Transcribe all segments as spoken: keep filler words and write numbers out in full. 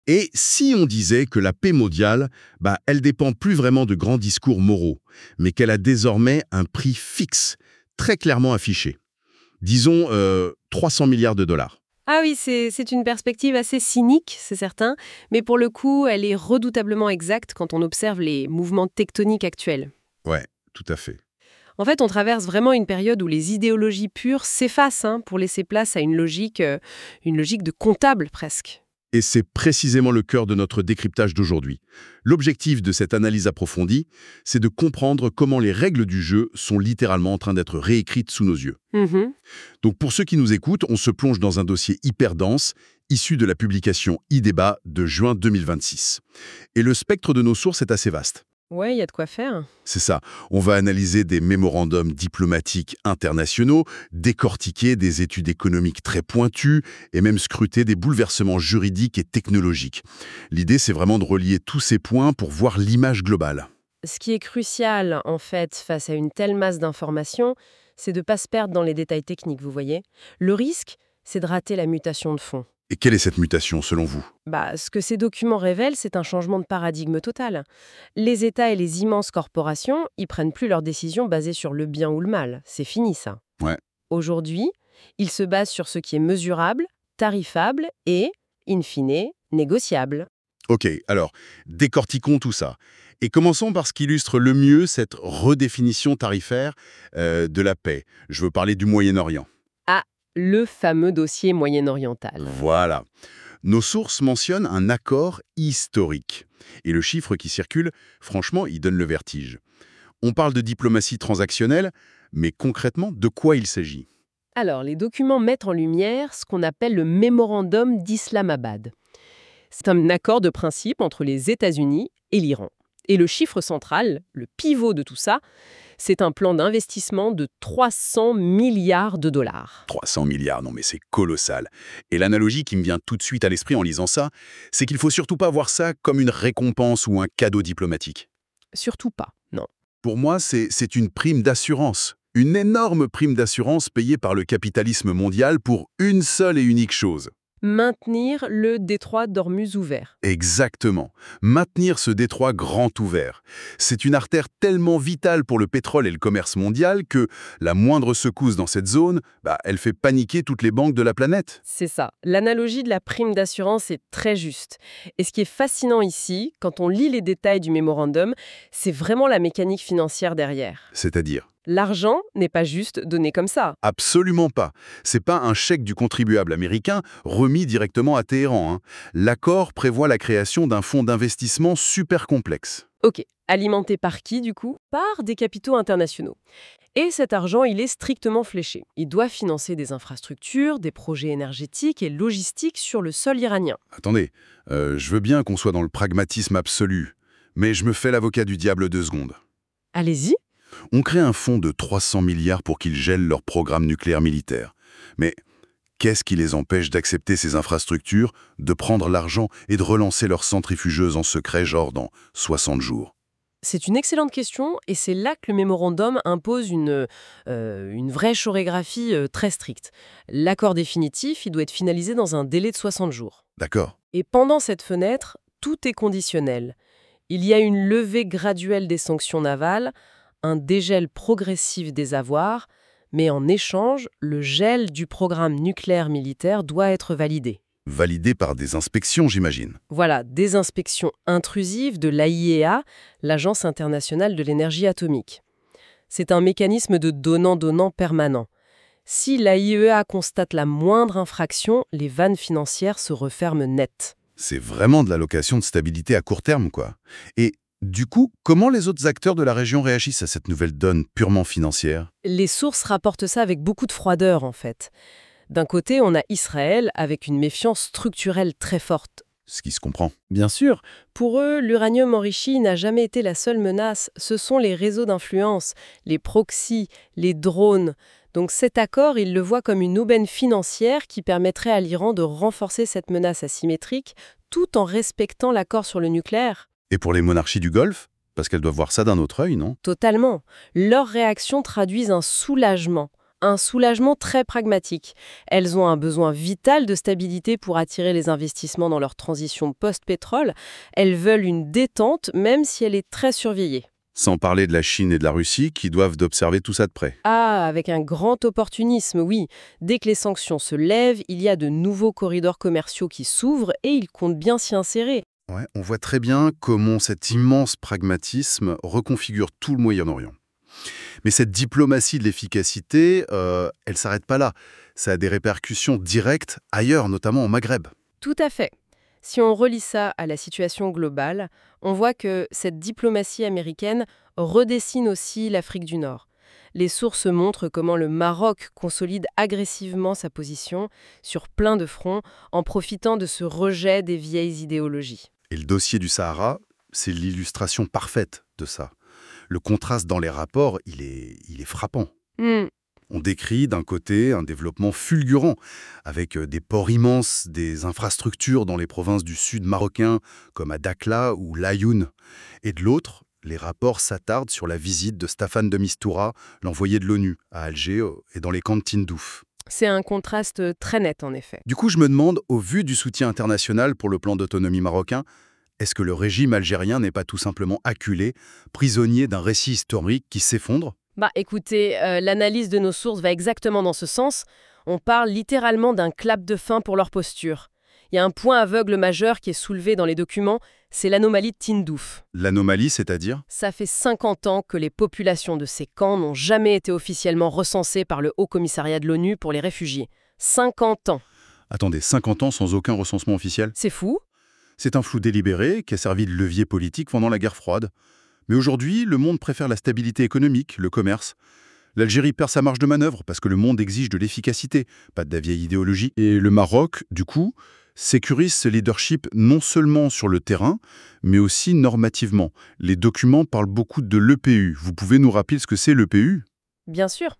Et si on disait que la paix mondiale, bah, elle dépend plus vraiment de grands discours moraux, mais qu'elle a désormais un prix fixe, très clairement affiché. Disons euh, trois cents milliards de dollars. Ah oui, c'est c'est une perspective assez cynique, c'est certain, mais pour le coup, elle est redoutablement exacte quand on observe les mouvements tectoniques actuels. Ouais, tout à fait. En fait, on traverse vraiment une période où les idéologies pures s'effacent hein, pour laisser place à une logique, euh, une logique de comptable presque. Et c'est précisément le cœur de notre décryptage d'aujourd'hui. L'objectif de cette analyse approfondie, c'est de comprendre comment les règles du jeu sont littéralement en train d'être réécrites sous nos yeux. Mhm. Donc pour ceux qui nous écoutent, on se plonge dans un dossier hyper dense, issu de la publication e-débat de juin deux mille vingt-six. Et le spectre de nos sources est assez vaste. Ouais, il y a de quoi faire. C'est ça, on va analyser des mémorandums diplomatiques internationaux, décortiquer des études économiques très pointues et même scruter des bouleversements juridiques et technologiques. L'idée, c'est vraiment de relier tous ces points pour voir l'image globale. Ce qui est crucial, en fait, face à une telle masse d'informations, c'est de ne pas se perdre dans les détails techniques, vous voyez. Le risque, c'est de rater la mutation de fond. Et quelle est cette mutation selon vous? Bah, ce que ces documents révèlent, c'est un changement de paradigme total. Les États et les immenses corporations, ils prennent plus leurs décisions basées sur le bien ou le mal. C'est fini, ça. Ouais. Aujourd'hui, ils se basent sur ce qui est mesurable, tarifable et, in fine, négociable. Ok, alors, décortiquons tout ça. Et commençons par ce qui illustre le mieux cette redéfinition tarifaire euh, de la paix. Je veux parler du Moyen-Orient. Ah, le fameux dossier moyen-oriental. Voilà. Nos sources mentionnent un accord historique. Et le chiffre qui circule, franchement, il donne le vertige. On parle de diplomatie transactionnelle, mais concrètement, de quoi il s'agit? Alors, les documents mettent en lumière ce qu'on appelle le mémorandum d'Islamabad. C'est un accord de principe entre les États-Unis et l'Iran. Et le chiffre central, le pivot de tout ça, c'est un plan d'investissement de trois cents milliards de dollars. trois cents milliards, non mais c'est colossal. Et l'analogie qui me vient tout de suite à l'esprit en lisant ça, c'est qu'il faut surtout pas voir ça comme une récompense ou un cadeau diplomatique. Surtout pas, non. Pour moi, c'est c'est une prime d'assurance. Une énorme prime d'assurance payée par le capitalisme mondial pour une seule et unique chose. Maintenir le détroit d'Ormuz ouvert. Exactement. Maintenir ce détroit grand ouvert. C'est une artère tellement vitale pour le pétrole et le commerce mondial que la moindre secousse dans cette zone, bah, elle fait paniquer toutes les banques de la planète. C'est ça. L'analogie de la prime d'assurance est très juste. Et ce qui est fascinant ici, quand on lit les détails du mémorandum, c'est vraiment la mécanique financière derrière. C'est-à-dire? L'argent n'est pas juste donné comme ça. Absolument pas. C'est pas un chèque du contribuable américain remis directement à Téhéran, hein. L'accord prévoit la création d'un fonds d'investissement super complexe. Ok, alimenté par qui du coup? Par des capitaux internationaux. Et cet argent, il est strictement fléché. Il doit financer des infrastructures, des projets énergétiques et logistiques sur le sol iranien. Attendez, euh, je veux bien qu'on soit dans le pragmatisme absolu, mais je me fais l'avocat du diable deux secondes. Allez-y. On crée un fonds de trois cents milliards pour qu'ils gèlent leur programme nucléaire militaire. Mais qu'est-ce qui les empêche d'accepter ces infrastructures, de prendre l'argent et de relancer leur centrifugeuse en secret, genre dans soixante jours? C'est une excellente question et c'est là que le mémorandum impose une, euh, une vraie chorégraphie euh, très stricte. L'accord définitif, il doit être finalisé dans un délai de soixante jours. D'accord. Et pendant cette fenêtre, tout est conditionnel. Il y a une levée graduelle des sanctions navales, un dégel progressif des avoirs, mais en échange, le gel du programme nucléaire militaire doit être validé. Validé par des inspections, j'imagine. Voilà, des inspections intrusives de l'A I E A, l'Agence internationale de l'énergie atomique. C'est un mécanisme de donnant-donnant permanent. Si l'A I E A constate la moindre infraction, les vannes financières se referment net. C'est vraiment de la location de stabilité à court terme, quoi. Et du coup, comment les autres acteurs de la région réagissent à cette nouvelle donne purement financière? Les sources rapportent ça avec beaucoup de froideur, en fait. D'un côté, on a Israël avec une méfiance structurelle très forte. Ce qui se comprend. Bien sûr, pour eux, l'uranium enrichi n'a jamais été la seule menace. Ce sont les réseaux d'influence, les proxys, les drones. Donc cet accord, ils le voient comme une aubaine financière qui permettrait à l'Iran de renforcer cette menace asymétrique tout en respectant l'accord sur le nucléaire. Et pour les monarchies du Golfe? Parce qu'elles doivent voir ça d'un autre œil, non? Totalement. Leurs réactions traduisent un soulagement, un soulagement très pragmatique. Elles ont un besoin vital de stabilité pour attirer les investissements dans leur transition post-pétrole. Elles veulent une détente, même si elle est très surveillée. Sans parler de la Chine et de la Russie qui doivent d'observer tout ça de près. Ah, avec un grand opportunisme, oui. Dès que les sanctions se lèvent, il y a de nouveaux corridors commerciaux qui s'ouvrent et ils comptent bien s'y insérer. Ouais, on voit très bien comment cet immense pragmatisme reconfigure tout le Moyen-Orient. Mais cette diplomatie de l'efficacité, euh, elle ne s'arrête pas là. Ça a des répercussions directes ailleurs, notamment au Maghreb. Tout à fait. Si on relie ça à la situation globale, on voit que cette diplomatie américaine redessine aussi l'Afrique du Nord. Les sources montrent comment le Maroc consolide agressivement sa position sur plein de fronts en profitant de ce rejet des vieilles idéologies. Et le dossier du Sahara, c'est l'illustration parfaite de ça. Le contraste dans les rapports, il est, il est frappant. Hmm. On décrit d'un côté un développement fulgurant, avec des ports immenses, des infrastructures dans les provinces du sud marocain, comme à Dakhla ou Laayoune. Et de l'autre, les rapports s'attardent sur la visite de Staffan de Mistura, l'envoyé de l'ONU, à Alger et dans les camps de Tindouf. C'est un contraste très net, en effet. Du coup, je me demande, au vu du soutien international pour le plan d'autonomie marocain, est-ce que le régime algérien n'est pas tout simplement acculé, prisonnier d'un récit historique qui s'effondre ? Bah écoutez, euh, l'analyse de nos sources va exactement dans ce sens. On parle littéralement d'un clap de fin pour leur posture. Il y a un point aveugle majeur qui est soulevé dans les documents, c'est l'anomalie de Tindouf. L'anomalie, c'est-à-dire ? Ça fait cinquante ans que les populations de ces camps n'ont jamais été officiellement recensées par le Haut Commissariat de l'ONU pour les réfugiés. cinquante ans. Attendez, cinquante ans sans aucun recensement officiel ? C'est fou. C'est un flou délibéré qui a servi de levier politique pendant la guerre froide. Mais aujourd'hui, le monde préfère la stabilité économique, le commerce. L'Algérie perd sa marge de manœuvre parce que le monde exige de l'efficacité, pas de la vieille idéologie. Et le Maroc, du coup, sécurise ce leadership non seulement sur le terrain, mais aussi normativement. Les documents parlent beaucoup de l'E P U. Vous pouvez nous rappeler ce que c'est l'E P U ? Bien sûr.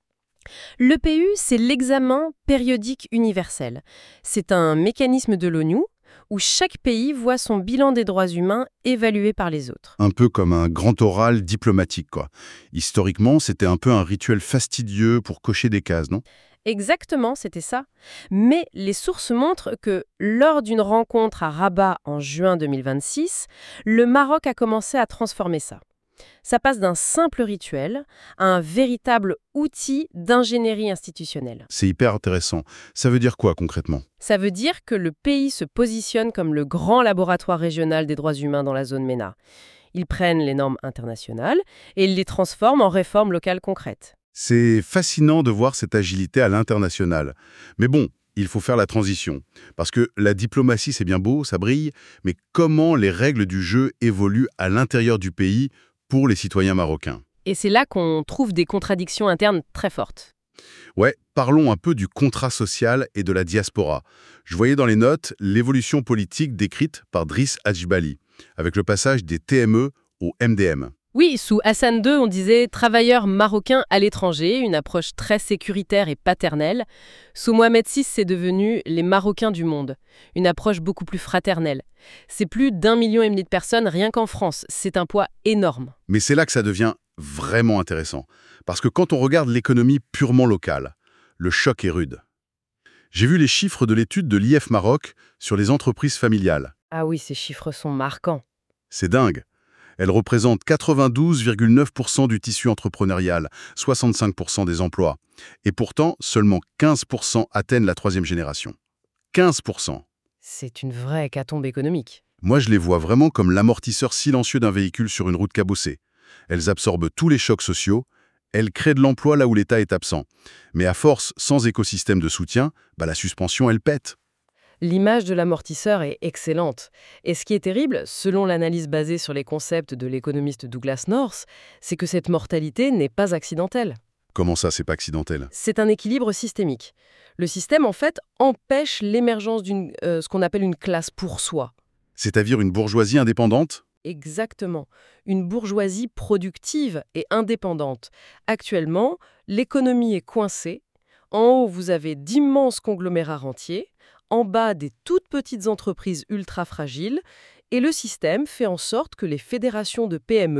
L'E P U, c'est l'examen périodique universel. C'est un mécanisme de l'ONU où chaque pays voit son bilan des droits humains évalué par les autres. Un peu comme un grand oral diplomatique, quoi. Historiquement, c'était un peu un rituel fastidieux pour cocher des cases, non ? Exactement, c'était ça. Mais les sources montrent que lors d'une rencontre à Rabat en juin deux mille vingt-six, le Maroc a commencé à transformer ça. Ça passe d'un simple rituel à un véritable outil d'ingénierie institutionnelle. C'est hyper intéressant. Ça veut dire quoi concrètement ? Ça veut dire que le pays se positionne comme le grand laboratoire régional des droits humains dans la zone MENA. Ils prennent les normes internationales et ils les transforment en réformes locales concrètes. C'est fascinant de voir cette agilité à l'international. Mais bon, il faut faire la transition. Parce que la diplomatie, c'est bien beau, ça brille, mais comment les règles du jeu évoluent à l'intérieur du pays pour les citoyens marocains ? Et c'est là qu'on trouve des contradictions internes très fortes. Ouais, parlons un peu du contrat social et de la diaspora. Je voyais dans les notes l'évolution politique décrite par Driss Adjibali, avec le passage des T M E au M D M. Oui, sous Hassan deux, on disait « travailleurs marocains à l'étranger », une approche très sécuritaire et paternelle. Sous Mohamed six, c'est devenu « les Marocains du monde », une approche beaucoup plus fraternelle. C'est plus d'un million et demi de personnes rien qu'en France. C'est un poids énorme. Mais c'est là que ça devient vraiment intéressant. Parce que quand on regarde l'économie purement locale, le choc est rude. J'ai vu les chiffres de l'étude de l'I F Maroc sur les entreprises familiales. Ah oui, ces chiffres sont marquants. C'est dingue. Elles représentent quatre-vingt-douze virgule neuf pour cent du tissu entrepreneurial, soixante-cinq pour cent des emplois. Et pourtant, seulement quinze pour cent atteignent la troisième génération. quinze pour cent. C'est une vraie hécatombe économique. Moi, je les vois vraiment comme l'amortisseur silencieux d'un véhicule sur une route cabossée. Elles absorbent tous les chocs sociaux, elles créent de l'emploi là où l'État est absent. Mais à force, sans écosystème de soutien, bah la suspension, elle pète. L'image de l'amortisseur est excellente. Et ce qui est terrible, selon l'analyse basée sur les concepts de l'économiste Douglas North, c'est que cette mortalité n'est pas accidentelle. Comment ça, c'est pas accidentel ? C'est un équilibre systémique. Le système, en fait, empêche l'émergence d'une euh, ce qu'on appelle une classe pour soi. C'est-à-dire une bourgeoisie indépendante ? Exactement. Une bourgeoisie productive et indépendante. Actuellement, l'économie est coincée. En haut, vous avez d'immenses conglomérats rentiers. En bas, des toutes petites entreprises ultra fragiles. Et le système fait en sorte que les fédérations de P M E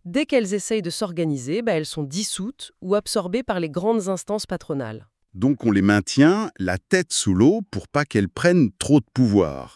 Dès qu'elles essayent de s'organiser, bah, elles sont dissoutes ou absorbées par les grandes instances patronales. Donc on les maintient la tête sous l'eau pour pas qu'elles prennent trop de pouvoir.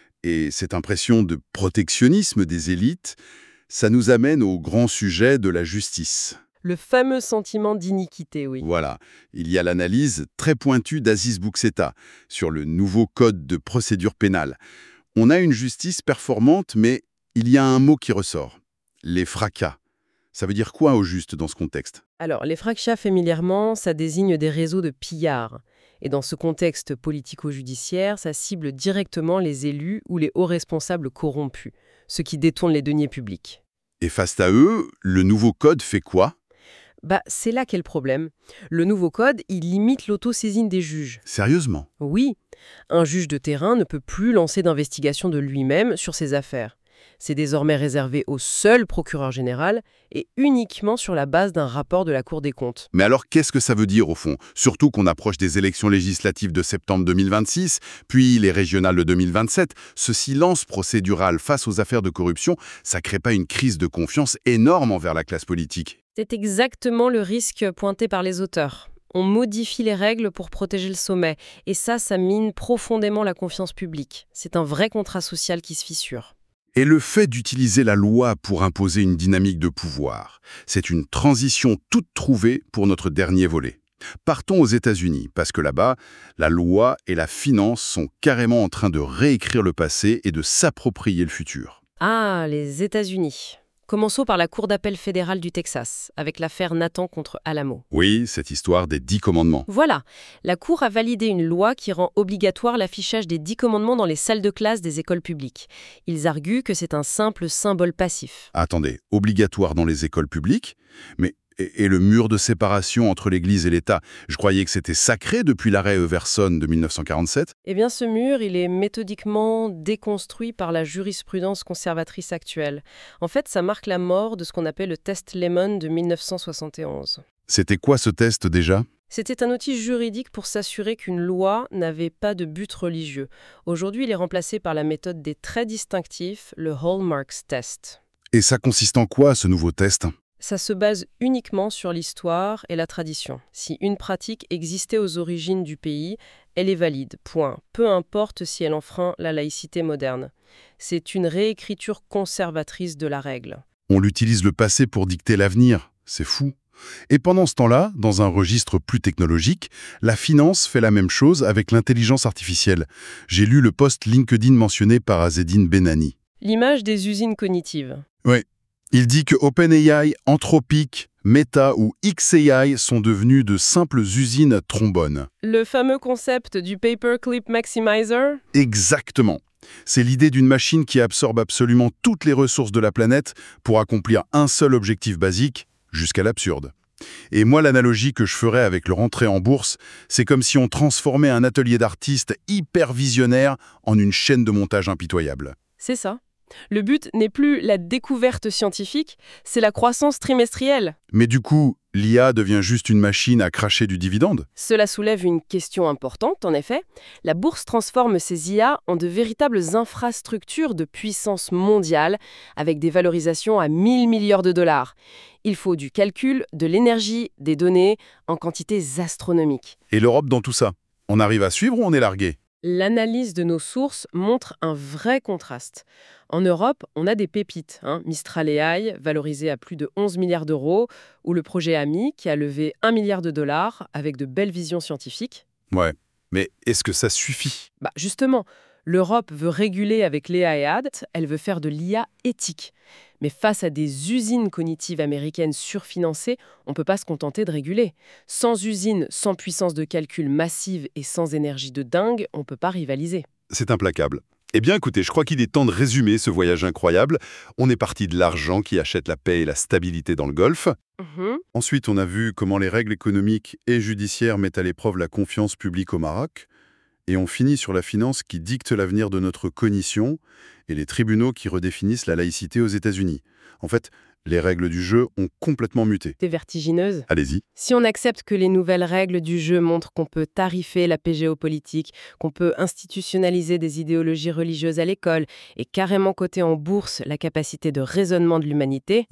Et cette impression de protectionnisme des élites, ça nous amène au grand sujet de la justice. Le fameux sentiment d'iniquité, oui. Voilà, il y a l'analyse très pointue d'Aziz Bouxeta sur le nouveau code de procédure pénale. On a une justice performante, mais il y a un mot qui ressort, les fracas. Ça veut dire quoi au juste dans ce contexte? Alors, les fracas, familièrement, ça désigne des réseaux de pillards. Et dans ce contexte politico-judiciaire, ça cible directement les élus ou les hauts responsables corrompus, ceux qui détournent les deniers publics. Et face à eux, le nouveau code fait quoi? Bah, c'est là qu'est le problème. Le nouveau code, il limite l'autosaisine des juges. Sérieusement? Oui, un juge de terrain ne peut plus lancer d'investigation de lui-même sur ses affaires. C'est désormais réservé au seul procureur général et uniquement sur la base d'un rapport de la Cour des comptes. Mais alors, qu'est-ce que ça veut dire au fond? Surtout qu'on approche des élections législatives de septembre deux mille vingt-six, puis les régionales de deux mille vingt-sept. Ce silence procédural face aux affaires de corruption, ça crée pas une crise de confiance énorme envers la classe politique? C'est exactement le risque pointé par les auteurs. On modifie les règles pour protéger le sommet, et ça, ça mine profondément la confiance publique. C'est un vrai contrat social qui se fissure. Et le fait d'utiliser la loi pour imposer une dynamique de pouvoir, c'est une transition toute trouvée pour notre dernier volet. Partons aux États-Unis, parce que là-bas, la loi et la finance sont carrément en train de réécrire le passé et de s'approprier le futur. Ah, les États-Unis. Commençons par la Cour d'appel fédérale du Texas, avec l'affaire Nathan contre Alamo. Oui, cette histoire des dix commandements. Voilà, la Cour a validé une loi qui rend obligatoire l'affichage des dix commandements dans les salles de classe des écoles publiques. Ils arguent que c'est un simple symbole passif. Attendez, obligatoire dans les écoles publiques? Mais et, et le mur de séparation entre l'Église et l'État, je croyais que c'était sacré depuis l'arrêt Everson de mille neuf cent quarante-sept. Eh bien, ce mur, il est méthodiquement déconstruit par la jurisprudence conservatrice actuelle. En fait, ça marque la mort de ce qu'on appelle le test Lemon de mille neuf cent soixante et onze. C'était quoi ce test déjà? C'était un outil juridique pour s'assurer qu'une loi n'avait pas de but religieux. Aujourd'hui, il est remplacé par la méthode des traits distinctifs, le Hallmarks Test. Et ça consiste en quoi, ce nouveau test? Ça se base uniquement sur l'histoire et la tradition. Si une pratique existait aux origines du pays, elle est valide, point. Peu importe si elle enfreint la laïcité moderne. C'est une réécriture conservatrice de la règle. On utilise le passé pour dicter l'avenir, c'est fou. Et pendant ce temps-là, dans un registre plus technologique, la finance fait la même chose avec l'intelligence artificielle. J'ai lu le post LinkedIn mentionné par Azzedine Benani. L'image des usines cognitives. Oui. Il dit que OpenAI, Anthropic, Meta ou X A I sont devenus de simples usines à trombone. Le fameux concept du Paperclip Maximizer? Exactement. C'est l'idée d'une machine qui absorbe absolument toutes les ressources de la planète pour accomplir un seul objectif basique, jusqu'à l'absurde. Et moi, l'analogie que je ferais avec leur entrée en bourse, c'est comme si on transformait un atelier d'artistes hyper visionnaire en une chaîne de montage impitoyable. C'est ça. Le but n'est plus la découverte scientifique, c'est la croissance trimestrielle. Mais du coup, l'I A devient juste une machine à cracher du dividende? Cela soulève une question importante, en effet. La bourse transforme ces I A en de véritables infrastructures de puissance mondiale, avec des valorisations à mille milliards de dollars. Il faut du calcul, de l'énergie, des données, en quantités astronomiques. Et l'Europe dans tout ça? On arrive à suivre ou on est largué? L'analyse de nos sources montre un vrai contraste. En Europe, on a des pépites, hein, Mistral A I, valorisé à plus de onze milliards d'euros, ou le projet A M I, qui a levé un milliard de dollars, avec de belles visions scientifiques. Ouais, mais est-ce que ça suffit? Bah justement, l'Europe veut réguler avec l'E A et A D, elle veut faire de l'I A éthique. Mais face à des usines cognitives américaines surfinancées, on ne peut pas se contenter de réguler. Sans usines, sans puissance de calcul massive et sans énergie de dingue, on ne peut pas rivaliser. C'est implacable. Eh bien, écoutez, je crois qu'il est temps de résumer ce voyage incroyable. On est parti de l'argent qui achète la paix et la stabilité dans le Golfe. Mmh. Ensuite, on a vu comment les règles économiques et judiciaires mettent à l'épreuve la confiance publique au Maroc. Et on finit sur la finance qui dicte l'avenir de notre cognition et les tribunaux qui redéfinissent la laïcité aux États-Unis. En fait, les règles du jeu ont complètement muté. C'est vertigineuse. Allez-y. Si on accepte que les nouvelles règles du jeu montrent qu'on peut tarifer la paix géopolitique, qu'on peut institutionnaliser des idéologies religieuses à l'école et carrément coter en bourse la capacité de raisonnement de l'humanité, Ouais.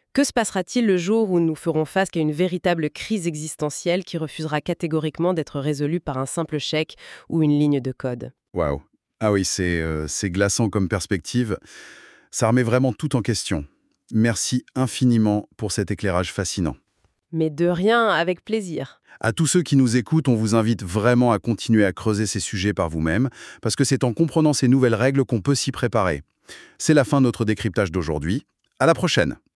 Que se passera-t-il le jour où nous ferons face à une véritable crise existentielle qui refusera catégoriquement d'être résolue par un simple chèque ou une ligne de code? Waouh. Ah oui, c'est euh, c'est glaçant comme perspective. Ça remet vraiment tout en question. Merci infiniment pour cet éclairage fascinant. Mais de rien, avec plaisir. À tous ceux qui nous écoutent, on vous invite vraiment à continuer à creuser ces sujets par vous-même, parce que c'est en comprenant ces nouvelles règles qu'on peut s'y préparer. C'est la fin de notre décryptage d'aujourd'hui. À la prochaine!